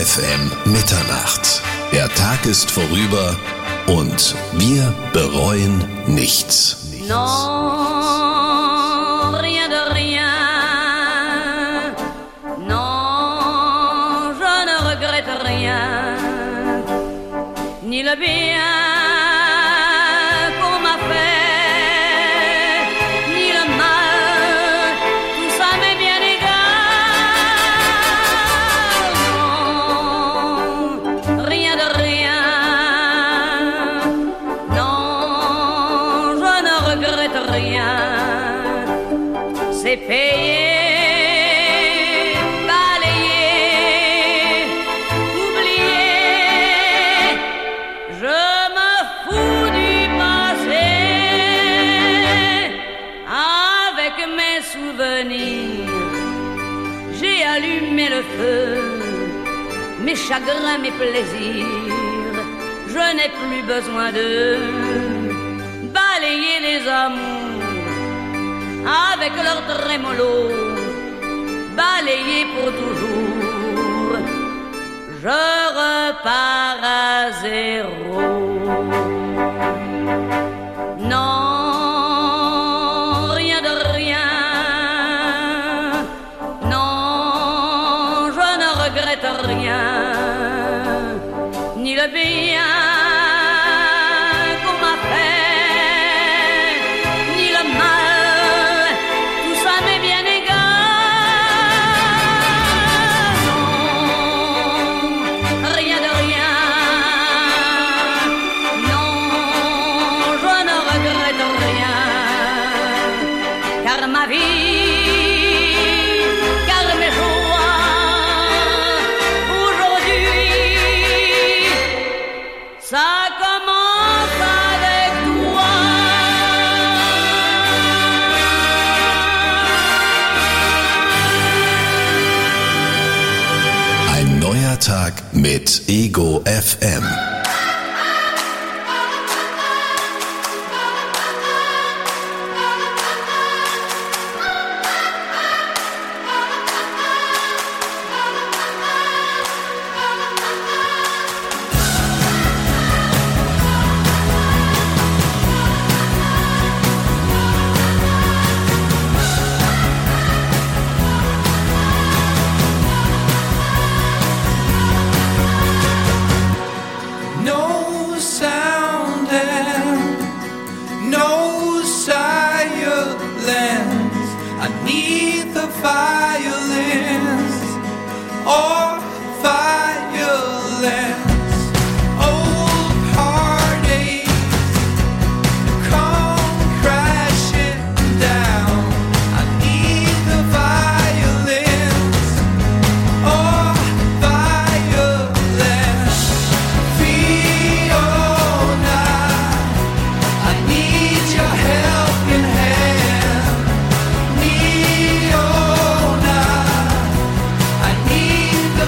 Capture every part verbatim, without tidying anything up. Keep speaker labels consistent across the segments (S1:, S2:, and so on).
S1: F M Mitternacht. Der Tag ist vorüber und wir bereuen nichts. nichts.
S2: Non, rien de rien. Non, je ne regrette rien. Ni le bien qu'on m'a fait, ni le mal, tout ça m'est bien égal. Non, rien de rien. Non, je ne regrette rien. C'est payé. J'ai allumé le feu, mes chagrins, mes plaisirs. Je n'ai plus besoin de balayer les amours avec leur trémolo, balayer pour toujours. Je repars à zéro. Non. Rien, ni le bien qu'on m'a fait, ni le mal, tout ça m'est bien égal. Non, rien de rien. Non, je ne regrette rien, car ma vie, ça commence avec toi.
S1: Ein neuer Tag mit Ego F M.
S3: The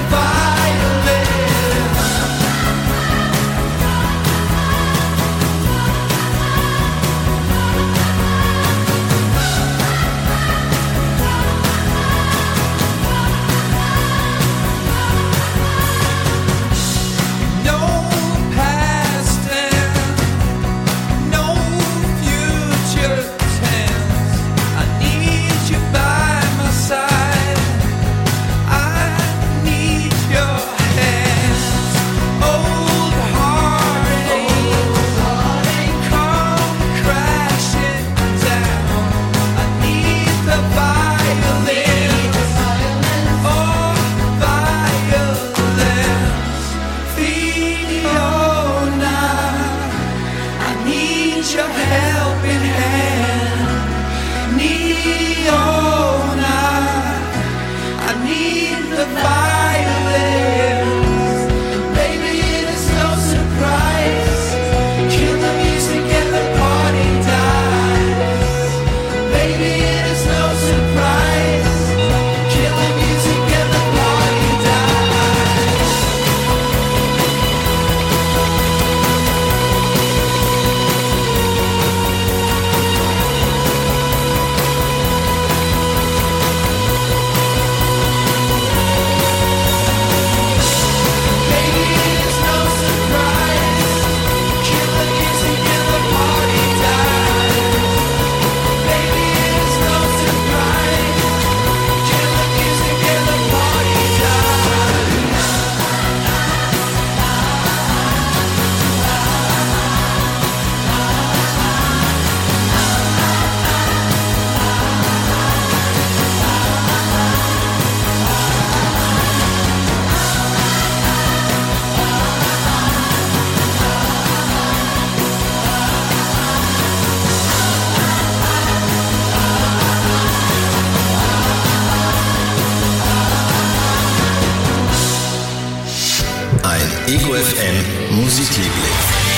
S1: Ego F M Musikliebling.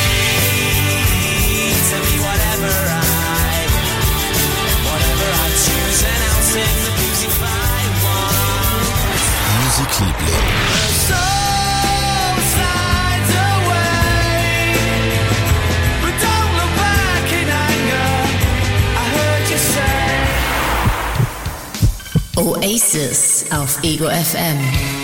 S1: Musikliebling.
S3: Oasis auf Ego F M.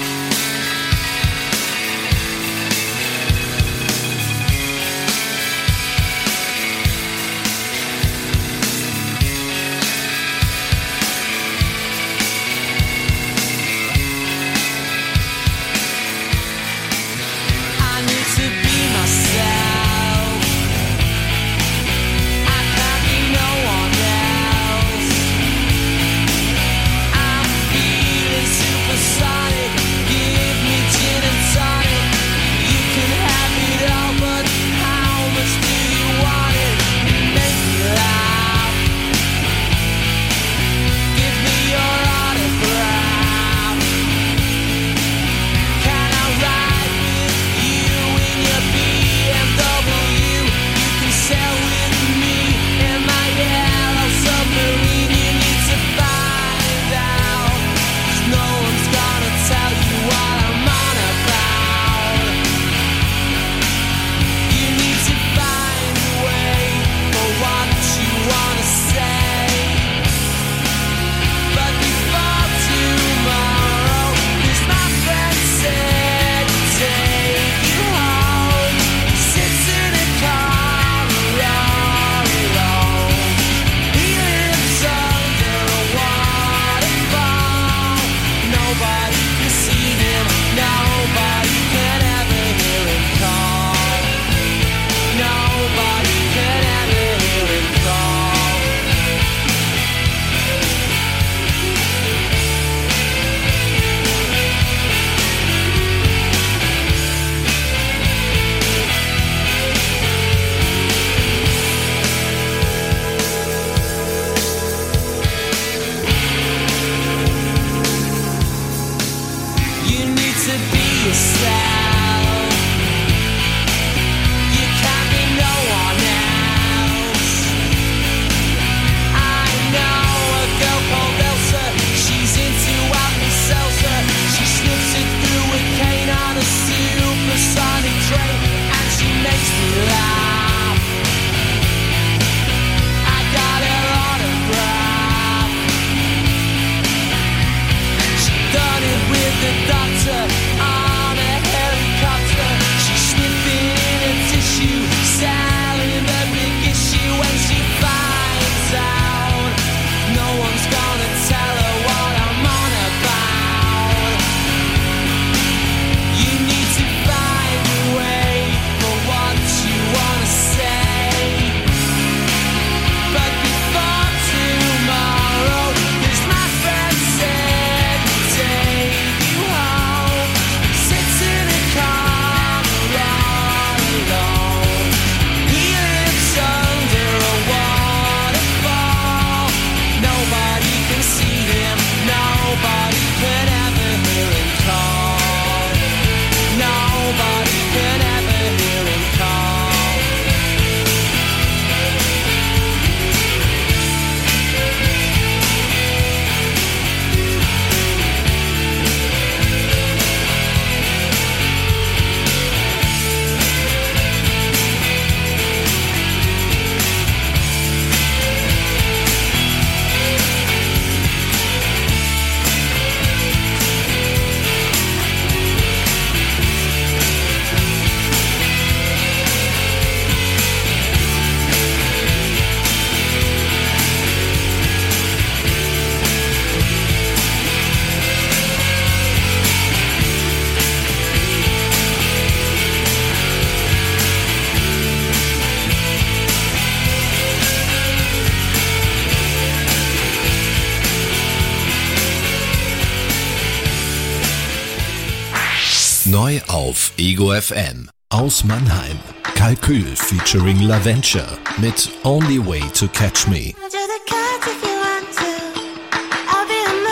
S1: Neu auf Ego F M. Aus Mannheim. Kalkül featuring LaVenture mit Only Way to Catch Me.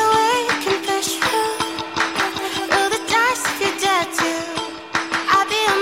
S4: I'll be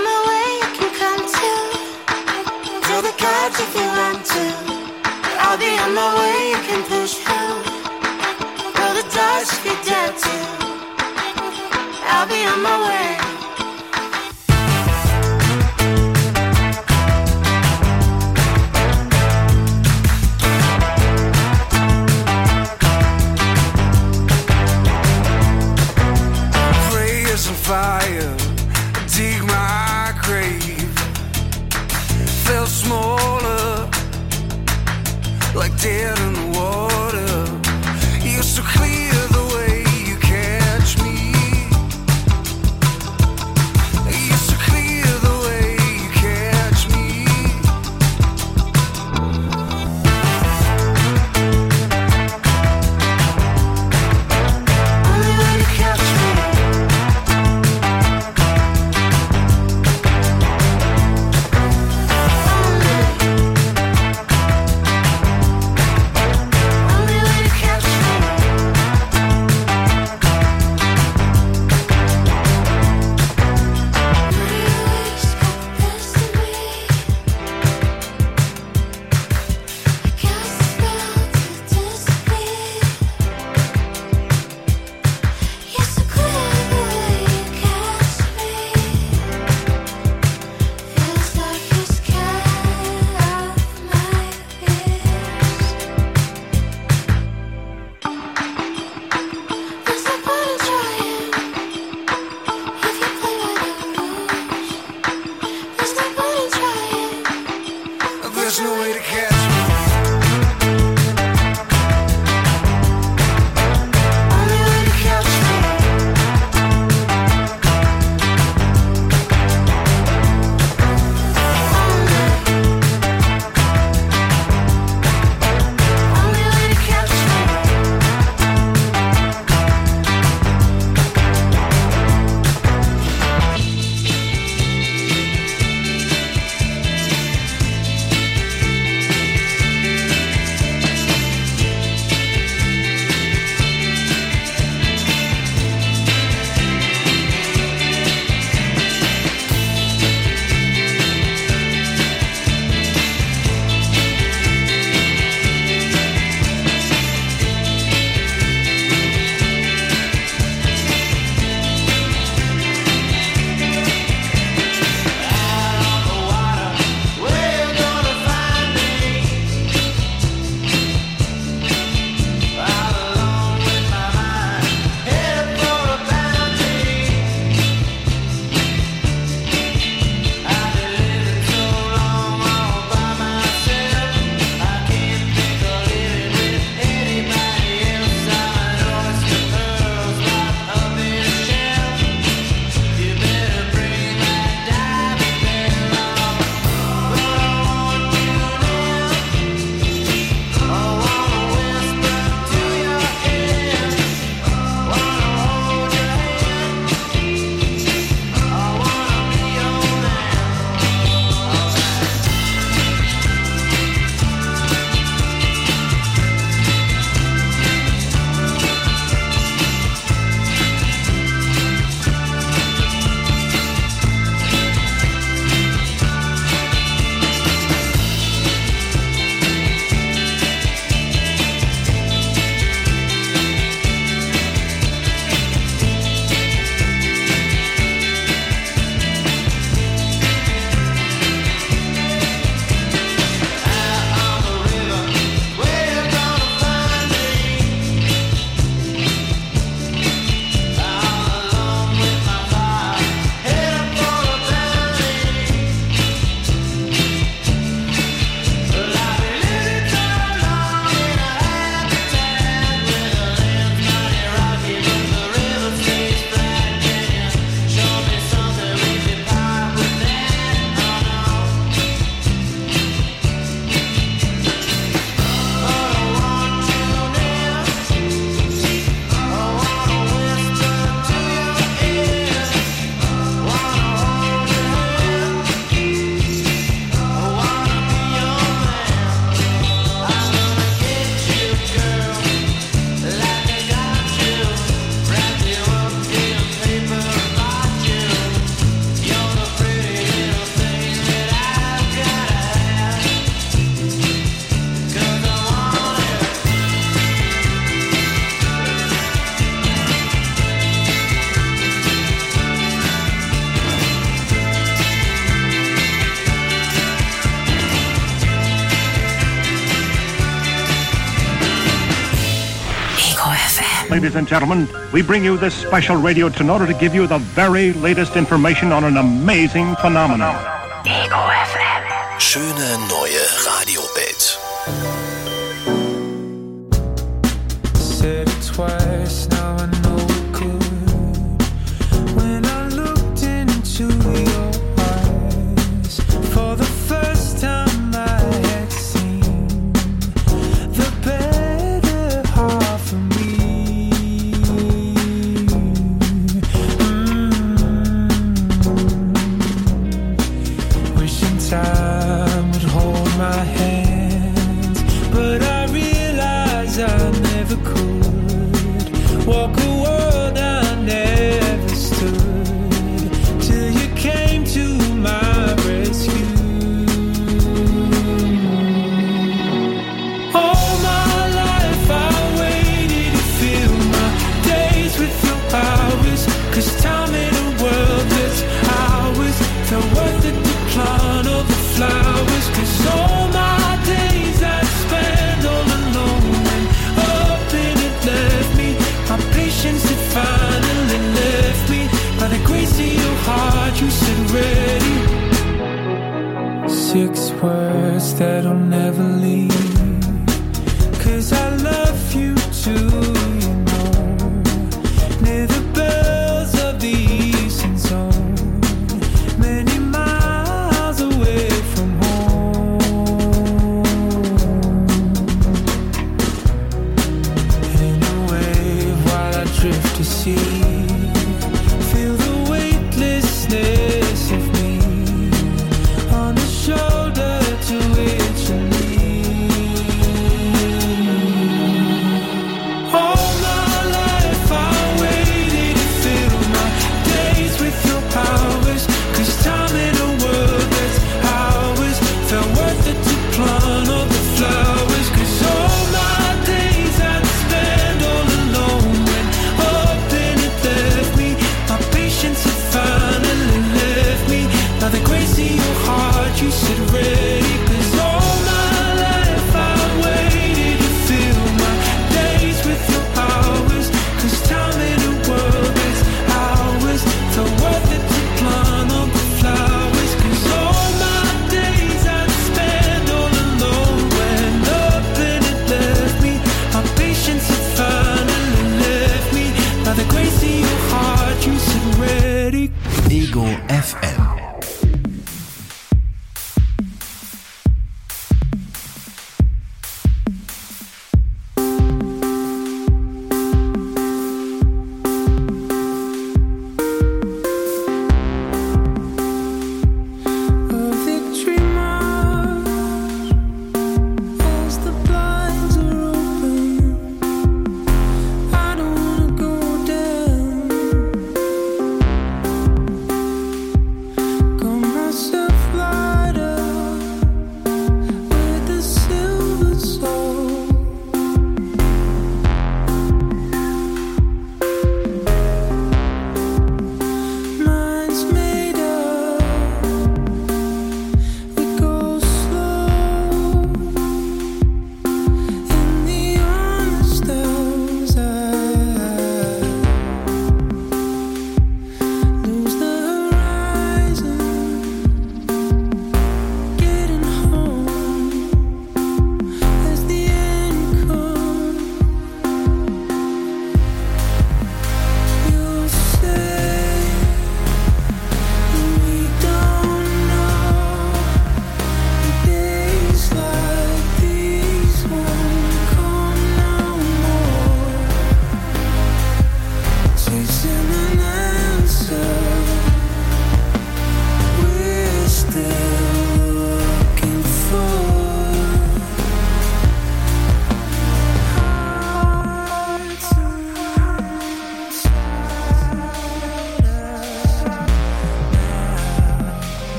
S3: Ego F M.
S4: Ladies and gentlemen, we bring you this special radio in order to give you the very latest information on an amazing phenomenon.
S3: Ego F M.
S1: Schöne neue Radiowelt.
S5: Said it twice, now I know it could. When I looked into your eyes, for the first time I had seen the better half of me. Mm-hmm. Wishing time would hold my hands, but I realize I never could. Walk a world I never stood, till you came to my rescue. All my life I waited to fill my days with your powers, 'cause time in a world that's ours felt worth it to plant all the flowers. 'Cause all my days I spent all alone, and up and it left me. My patience had finally left me. By the grace of your heart you said ready. Six words that'll never leave, 'cause I love you too, you know. Near the bells of the eastern zone, many miles away from home. In a wave while I drift to sea, feel the weightlessness of me on the shoulder to which I lean. All my life I waited to fill my days with your powers, 'cause time in a world that's ours felt worth it to plant all the flowers. 'Cause all my days I'd spend all alone, when up and it left me. My patience had finally left me. By the grace of your heart you said ready. 'Cause all my life I waited to fill my days with your powers, 'cause time in a world that's ours felt worth it to plant all the flowers. 'Cause all my days I'd spend all alone, when up and it left me. My patience had finally left me. By the grace of your heart you said ready.
S1: Ego F M.
S5: A victory march as the blinds are open. I don't wanna go down.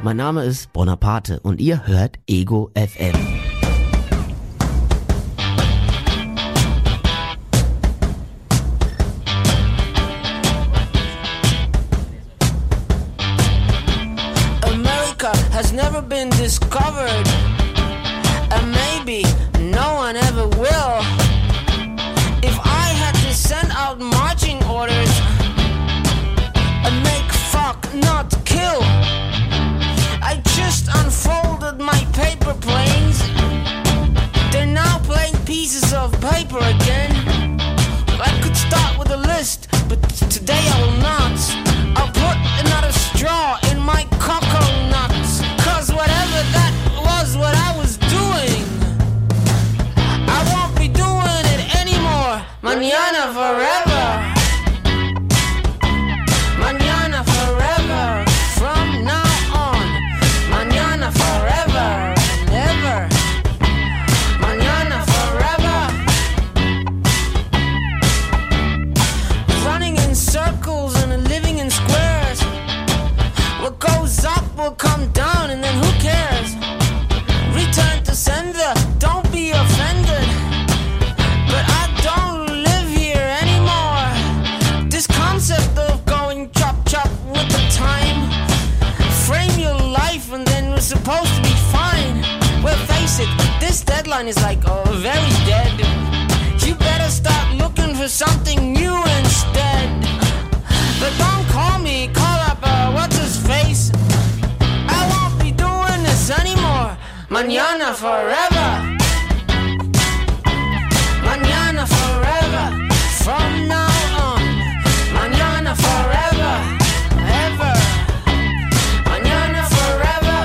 S6: Mein Name ist Bonaparte und ihr hört Ego F M.
S7: America has never been discovered, and maybe no one ever will. If I had to send out marching orders and make fuck, not kill, I just unfolded my paper planes. They're now plain pieces of paper again. I could start with a list, but today I will not. I'll put another straw in my coconuts, cause whatever that was what I was doing, I won't be doing it anymore. Mañana forever. Mañana forever. From now on. Mañana forever. Never. Mañana forever. Running in circles and living in squares. What goes up will come down, and then who cares? Return to sender, don't be offended, but I don't live here anymore. This concept of going chop chop with the time, frame your life and then we're supposed to be fine. Well, face it, this deadline is like, oh, very dead. You better start looking for something new instead. But don't call me, call up, uh, what's his face? I won't be doing this anymore. Mañana forever. Mañana forever. From now on. Mañana forever. Ever. Mañana forever.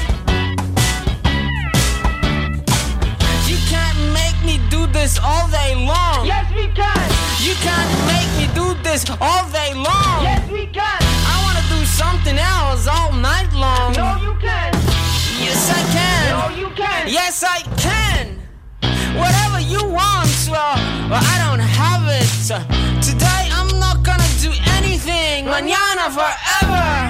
S7: You can't make me do this all day long. Yes, we can. You can't make me do this all day long. Yes, we can. I wanna do something else all night long. No, you can't. Yes, I can. No, you can. Yes, I can. Whatever you want, well, well I don't have it. Today I'm not gonna do anything. Mañana forever.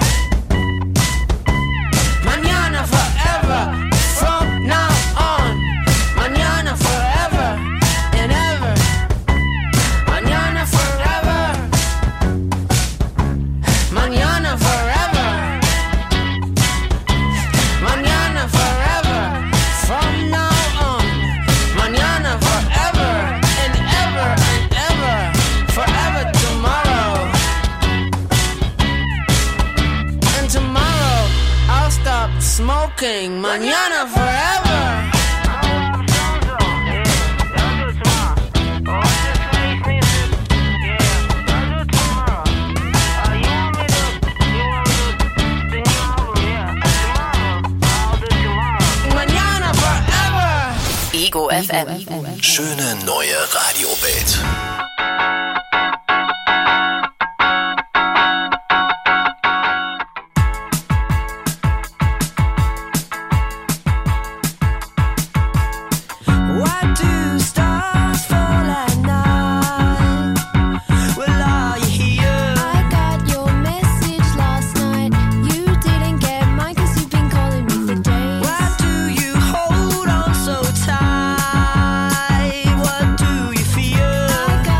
S7: Mañana forever. From now on. Mañana forever and ever. Mañana forever. Mañana forever. Mañana forever. From now on. Mañana forever and ever and ever. Forever tomorrow. And tomorrow I'll stop smoking. Mañana forever.
S3: Ego F M.
S1: Schöne neue Radiowelt.
S7: Why do stars fall at night? Well, are you here?
S8: I got your message last night. You didn't get mine 'cause you've been calling me for days.
S7: Why do you hold on so tight? What do you fear?
S8: I got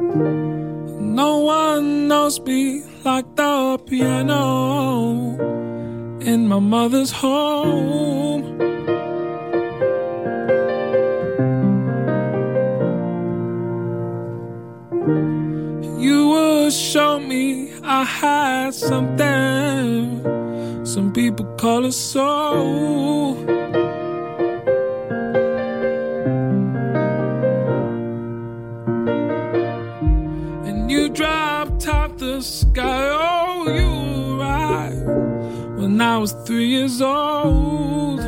S5: No one knows me like the piano in my mother's home. You would show me I had something some people call a soul. And you dropped out the sky, oh, you arrived when I was three years old.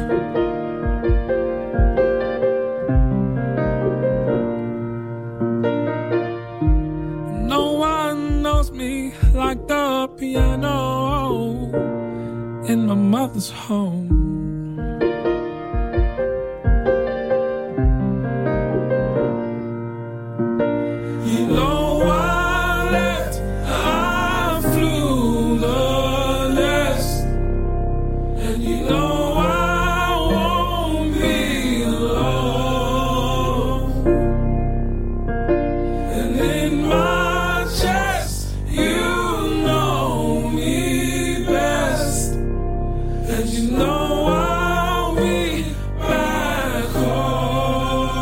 S5: No one knows me like the piano in my mother's home. You know I left, I flew the nest, and you know I won't be alone. And in my chest, you know me best, and you know I'll be back home.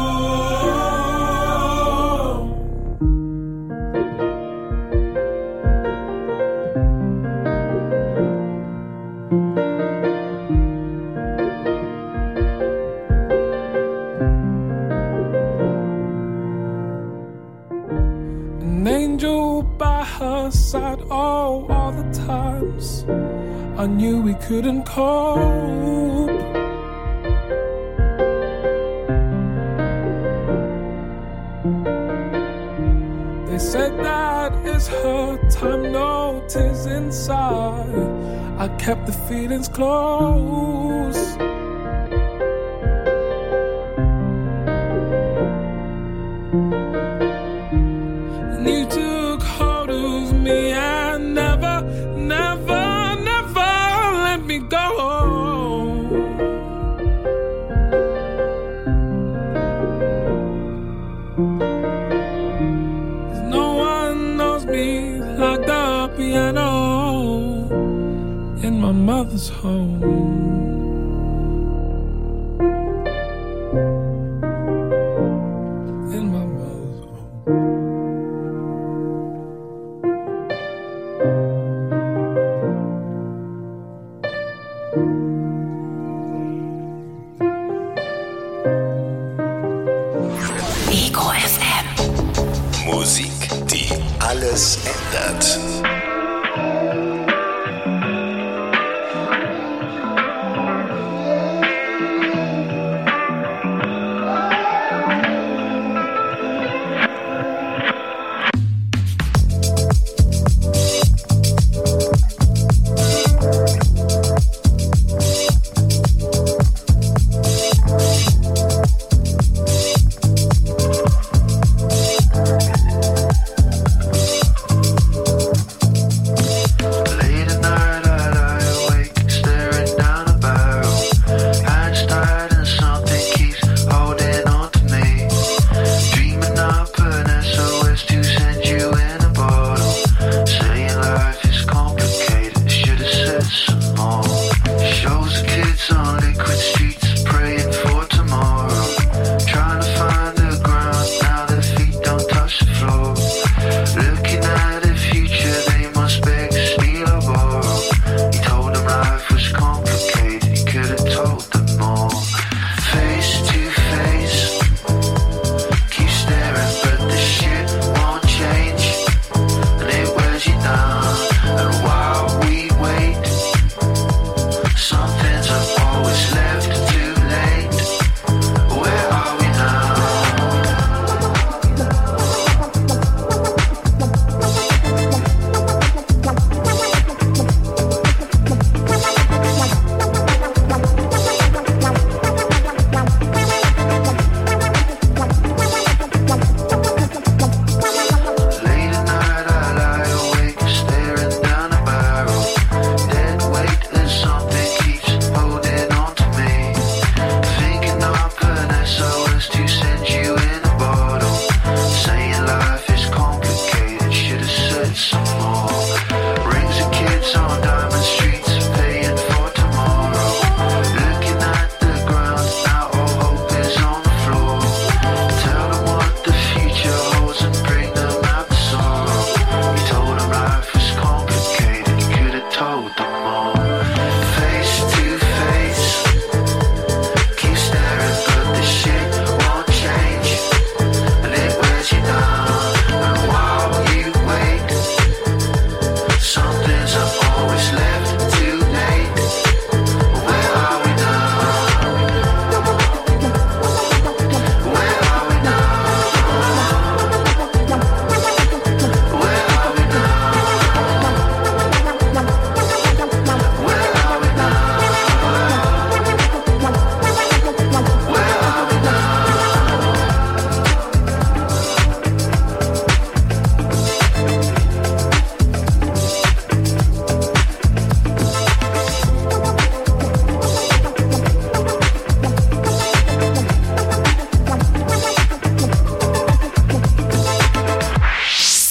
S5: An angel by her side, oh, all the times I knew we couldn't cope. They said that it's her time, no tears inside. I kept the feelings close. And you took hold of me and never, never, never let me go. No one knows me like the piano in my mother's home. In my mother's home.
S3: Ego F M.
S1: Musik, die alles ändert.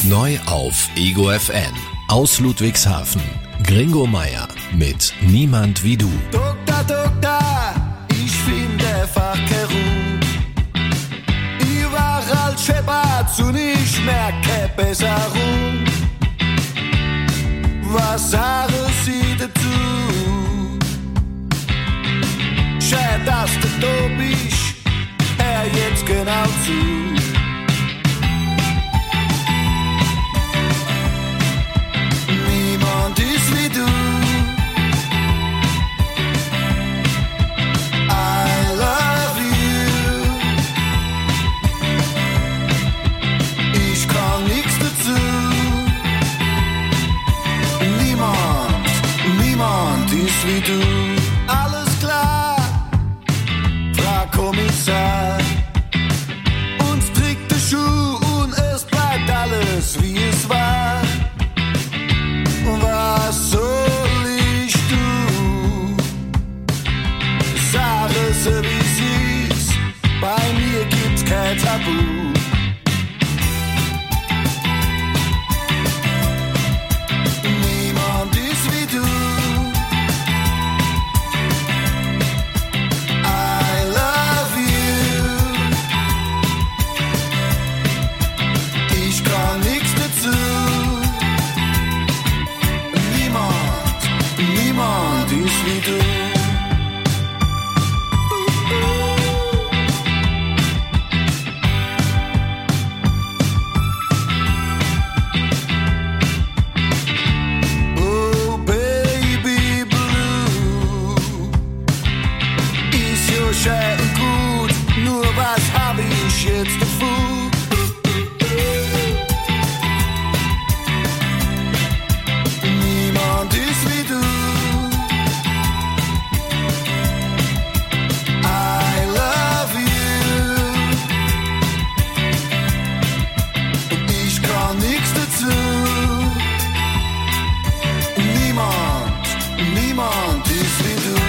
S1: Neu auf Ego F M. Aus Ludwigshafen. Gringo Meier mit Niemand wie du.
S9: Doktor, Doktor, ich finde einfach keine Ruhe. Ich war als Shepherd und ich merke Besserung. Was sagen Sie dazu? Schön, dass du da bist, hör jetzt genau zu. Niemand ist wie du. I love you. Ich kann nichts dazu. Niemand, niemand ist wie du. Alles klar, Frau Kommissar. Uns trägt der Schuh und es bleibt alles wie es war. Was soll ich tun? Sag es wie es ist, bei mir gibt's kein Tabu. Niemand ist wie du. I love you. Ich kann nichts dazu. Niemand ist wie du. Oh Baby Blue, ist ja schön und gut, nur was hab ich jetzt davon? Niemand ist wie du. I love you. Und ich kann nichts dazu. Niemand, niemand ist wie du.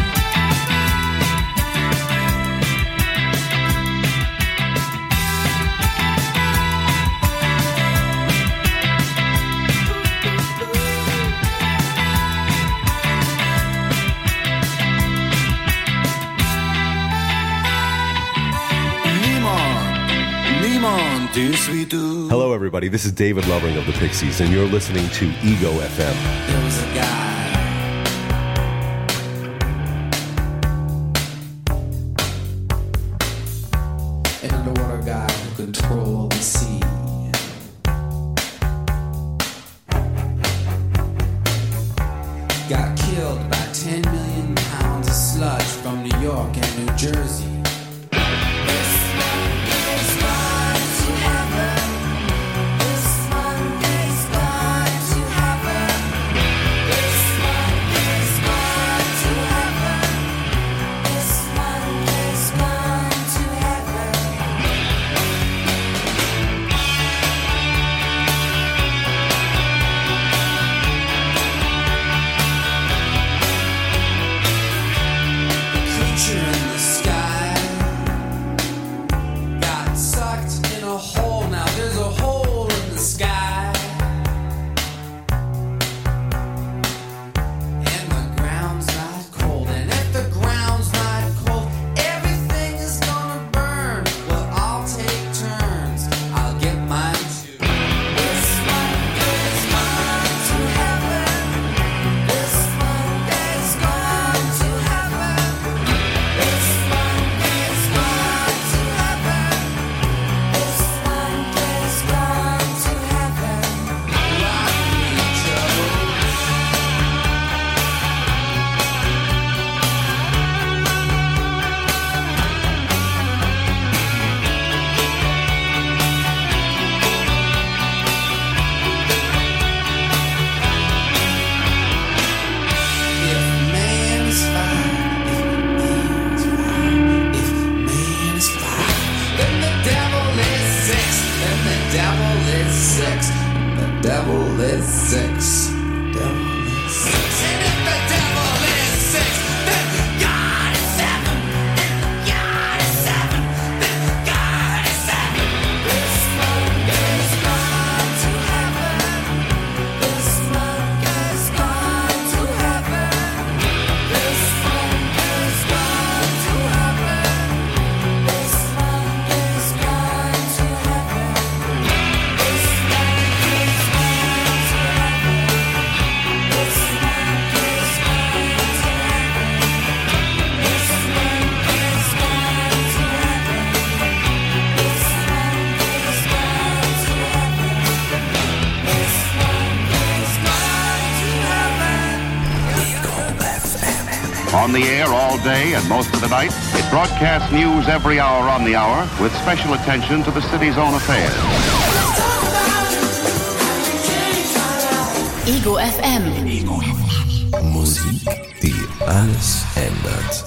S9: Niemand ist wie du.
S10: Hello, everybody. This is David Lovering of the Pixies, and you're listening to Ego F M.
S9: There was a guy. An underwater guy who controlled the sea. Got killed by ten million pounds of sludge from New York and New Jersey. devil is six. Devil is six. And if the devil is six, then God is seven. Then God is seven. Then God is seven. This one is gone to
S11: On the air all day and most of the night, it broadcasts news every hour on the hour with special attention to the city's own affairs.
S3: Ego F M.
S1: Ego F M. Musik, die alles ändert.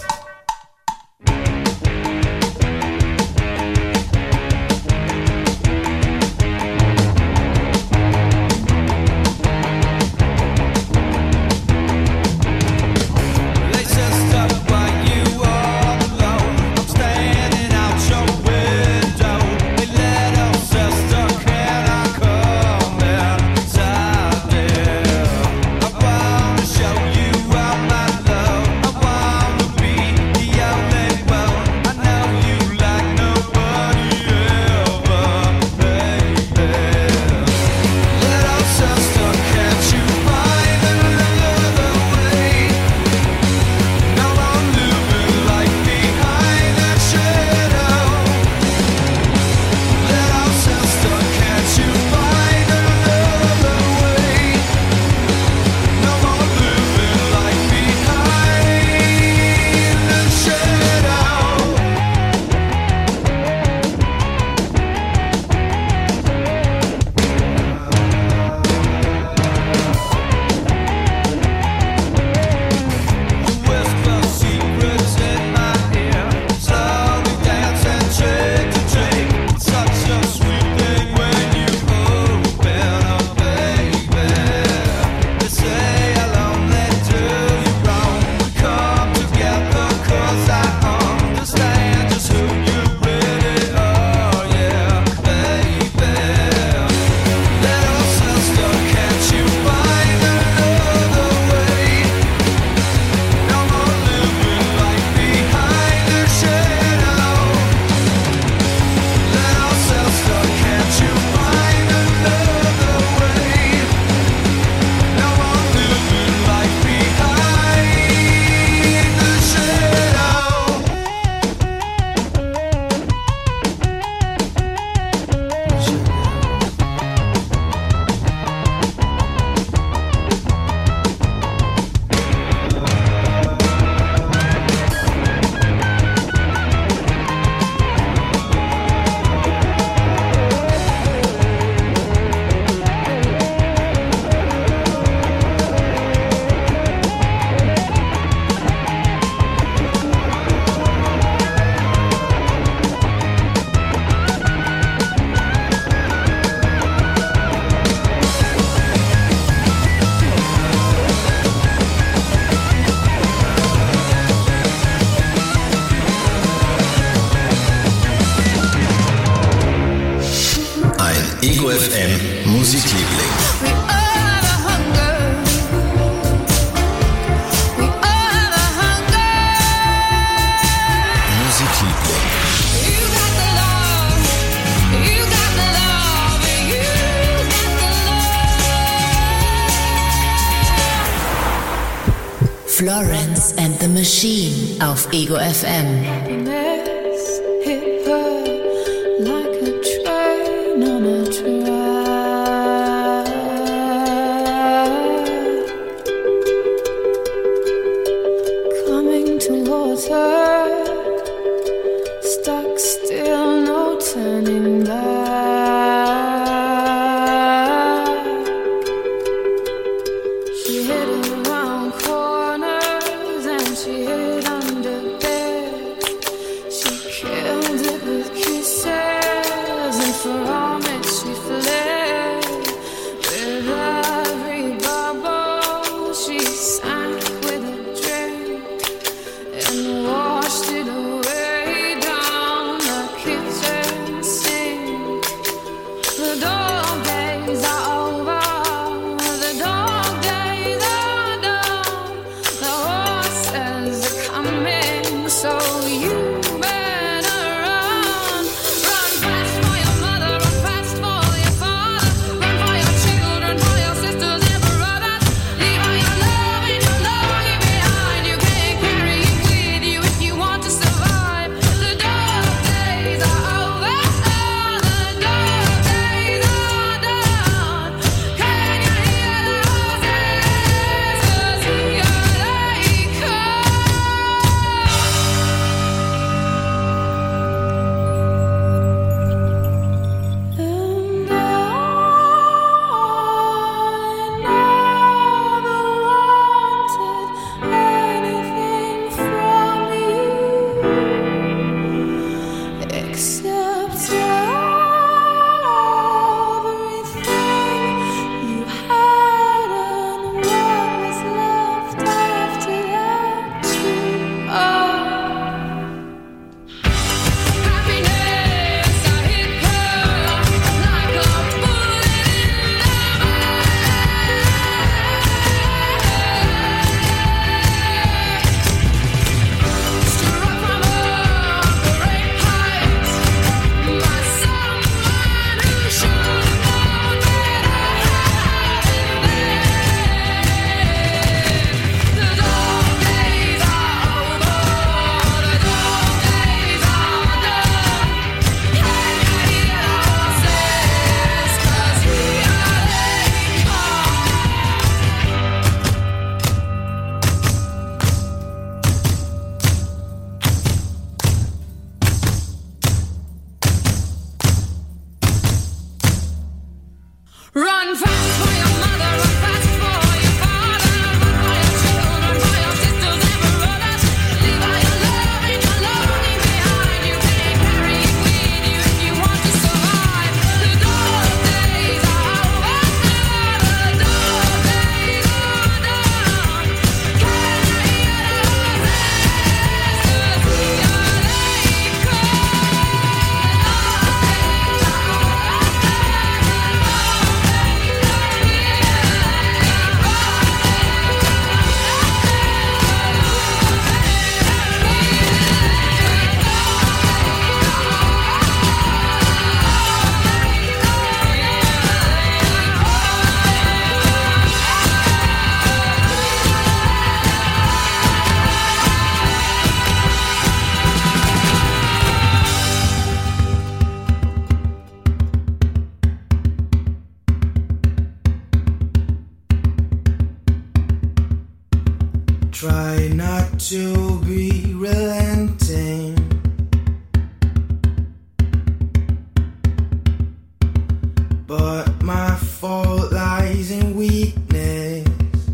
S1: Ego F M Musikliebling. Musikliebling.
S3: Florence and the Machine auf Ego F M.
S8: She hid under bed.
S12: Run fast for your mother, run fast for your father, run for your children, for your sisters and brothers. Leave all your love and your longing behind. You can't carry it with you if you want to survive. The dark days are over, the dark days are done. Can I hear the sisters hear they call?
S13: Try not to be relenting, but my fault lies in weakness.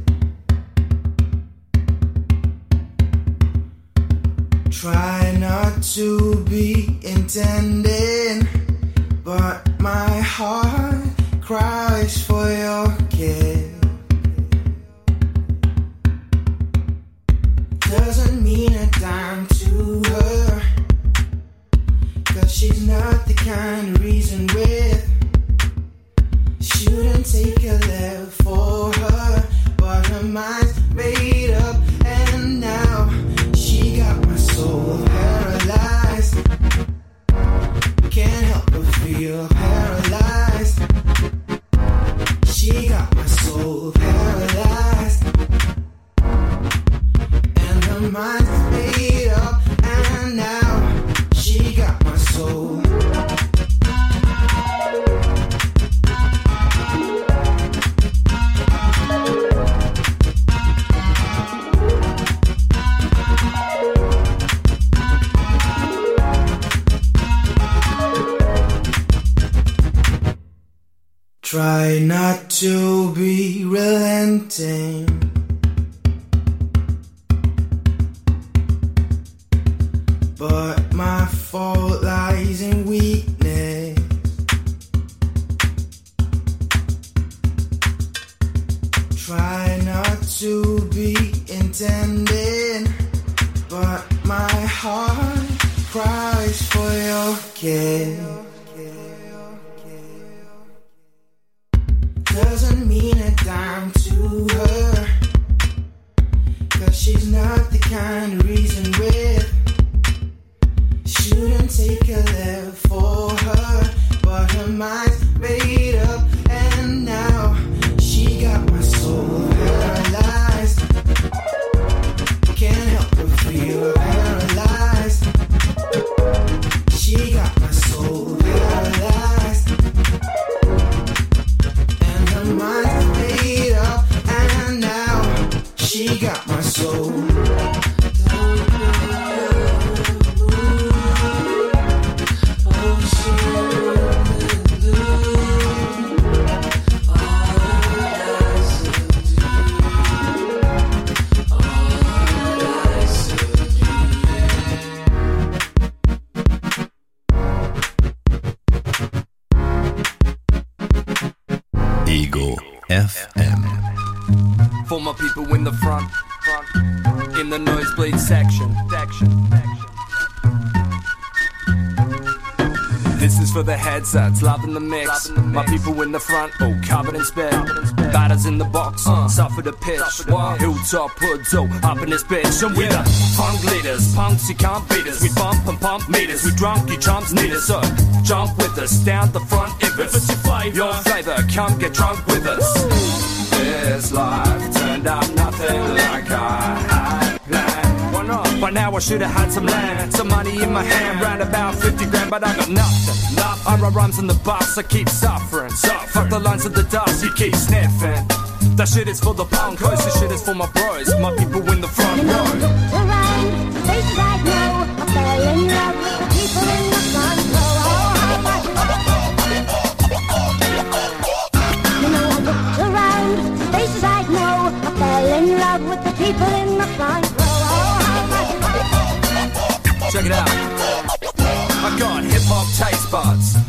S13: Try not to be intending, but my heart cries for your kiss. Doesn't mean a dime to her, 'cause she's not the kind to reason with. Shouldn't take a left for her, but her mind's made up, and now she got my soul paralyzed. Can't help but feel paralyzed. She got my soul paralyzed. Her mind's made up, and now she got my soul. Try not to be relenting, but my fault lies in weakness. Try not to be intending, but my heart cries for your kiss. Doesn't mean a dime to her, 'cause she's not the kind to reason with. Shouldn't take a left for her, but her mind's made up, and now she got my soul paralyzed. Can't help but feel paralyzed. She got my soul paralyzed, and her mind's made up, and now she got my soul.
S1: Ego F M.
S14: For my people in the front, front, in the nosebleed section, section, section. This is for the headsets, loving the mix. Loving the mix. My people in the front, all covered in spit. Batters in the box, uh, suffer the pitch. Wow. Hilltop hoods, oh, up in this bitch. And we're yeah. the punk leaders, punks you can't beat us. We bump and pump meters, we drunk, you chumps need us. So jump with us, down the front if it's, if it's your flavor. Your flavor, come get drunk with us. Woo. This life turned out nothing like I had planned. Why not? By now I should have had some land, some money in my hand, round about fifty grand, but I got nothing. nothing. I write rhymes on the bus, I keep suffering. suffering. Fuck the lines of the dust, you keep sniffing. That shit is for the punkos, this shit is for my bros, my people in the front row.
S8: Around, places I know, I fell in love with the people in the front row. Oh,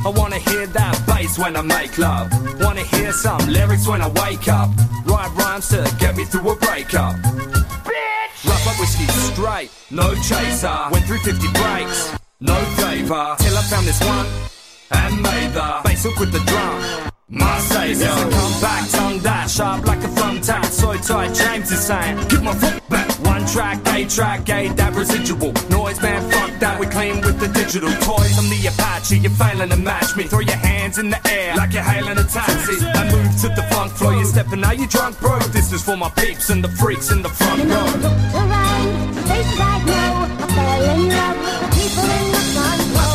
S14: I wanna hear that bass when I make love. Wanna hear some lyrics when I wake up. Write rhymes to get me through a breakup. Rough up whiskey straight, no chaser. Went through fifty breaks, no flavor. Till I found this one and made the bass hook with the drum. My savior. Come back, tongue that sharp like a thumbtack. So tight, James is saying, give my foot back. One track, A track, A that residual noise, man. Fuck that, we clean with the digital toys. I'm the Apache, you're failing to match me. Throw your hands in the air like you're hailing a taxi. I move to the funk floor, you're stepping out, you drunk, bro. This is for my peeps and the freaks in the front row.
S8: Around, faces I know, I fell in love with the people in the front row.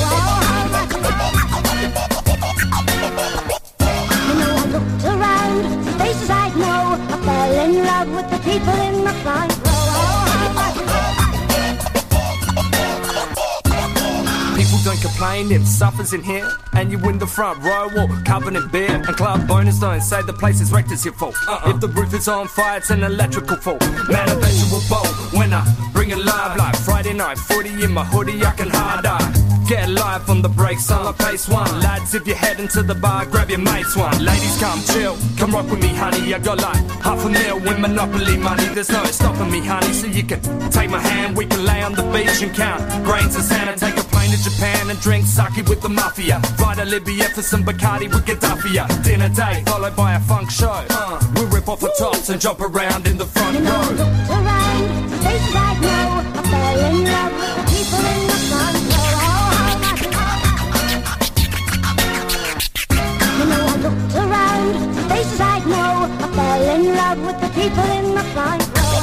S8: Looked around, faces I know, I fell in love with the people in the front row.
S14: People don't complain if suffers in here, and you in the front row or covered in beer. And club bonus don't say the place is wrecked, it's your fault. Uh-uh. If the roof is on fire, it's an electrical fault. Man, I bet you will bowl when I bring it live like Friday night footy in my hoodie, I can hard eye. Get live on the breaks, on like pace one. Lads, if you're heading to the bar, grab your mates one. Ladies, come chill, come rock with me, honey. I got like half a mil with Monopoly money. There's no stopping me, honey. So you can take my hand, we can lay on the beach and count grains of sand and take a plane to Japan and drink sake with the mafia. Fly to Libya for some Bacardi with Gaddafi. Dinner date followed by a funk show. Uh, we rip off the tops and jump around in the front row.
S8: Around, faces I know, I fell in love with the people in the front row. Looked around, faces I know, I fell in love with the people in the front row.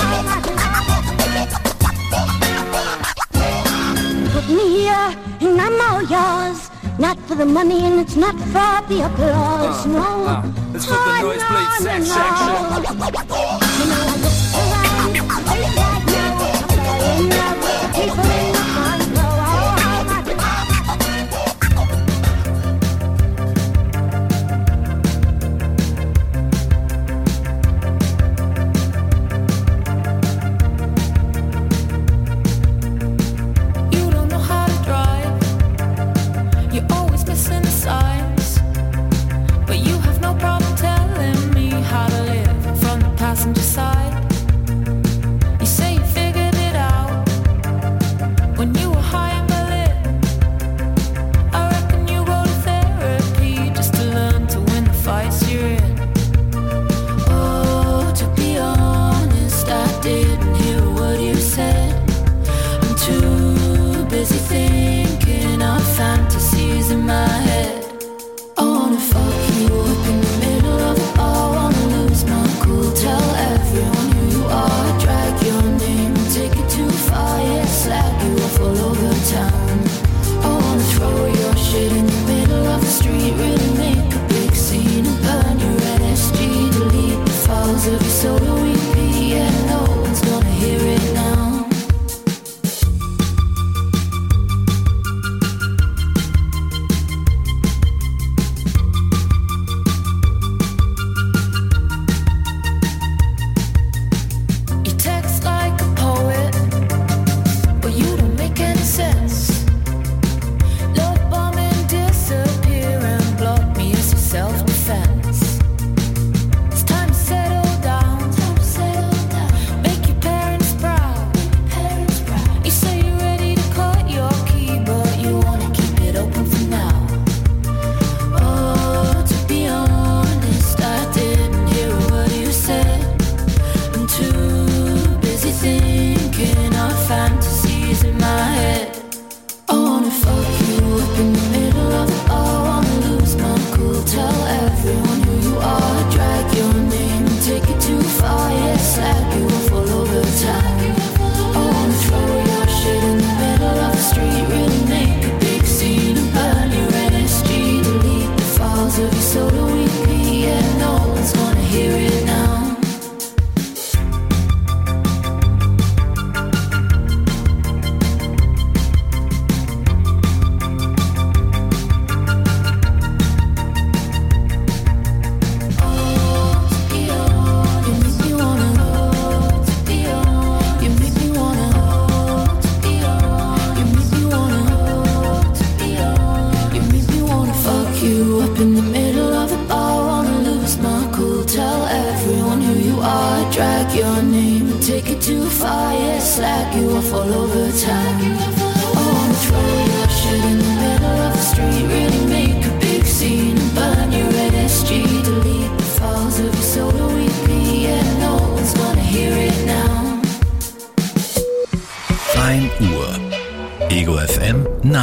S8: Put me here and I'm all yours. Not for the money and it's not for the applause,
S14: uh,
S8: no.
S14: Uh, it's for the nosebleed sex section.
S8: You know I looked around, faces I know, I fell in love with the people in the front row.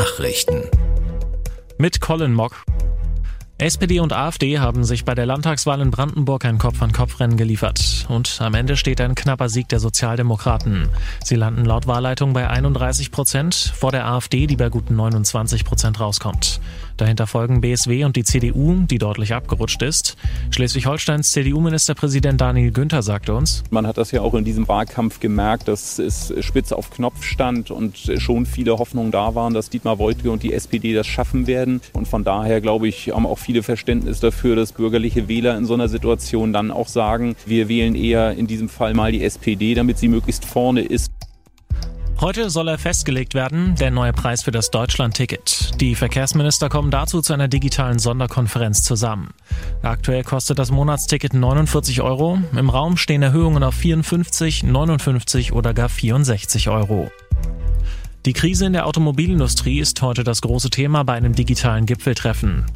S1: Nachrichten.
S15: Mit Colin Mock. S P D und AfD haben sich bei der Landtagswahl in Brandenburg ein Kopf-an-Kopf-Rennen geliefert. Und am Ende steht ein knapper Sieg der Sozialdemokraten. Sie landen laut Wahlleitung bei einunddreißig Prozent, vor der AfD, die bei guten neunundzwanzig Prozent rauskommt. Dahinter folgen B S W und die C D U, die deutlich abgerutscht ist. Schleswig-Holsteins C D U-Ministerpräsident Daniel Günther sagte uns:
S16: Man hat das ja auch in diesem Wahlkampf gemerkt, dass es spitz auf Knopf stand und schon viele Hoffnungen da waren, dass Dietmar Woidke und die S P D das schaffen werden. Und von daher, glaube ich, haben auch viele Verständnis dafür, dass bürgerliche Wähler in so einer Situation dann auch sagen, wir wählen eher in diesem Fall mal die S P D, damit sie möglichst vorne ist.
S15: Heute soll er festgelegt werden, der neue Preis für das Deutschland-Ticket. Die Verkehrsminister kommen dazu zu einer digitalen Sonderkonferenz zusammen. Aktuell kostet das Monatsticket neunundvierzig Euro. Im Raum stehen Erhöhungen auf vierundfünfzig, neunundfünfzig oder gar vierundsechzig Euro. Die Krise in der Automobilindustrie ist heute das große Thema bei einem digitalen Gipfeltreffen.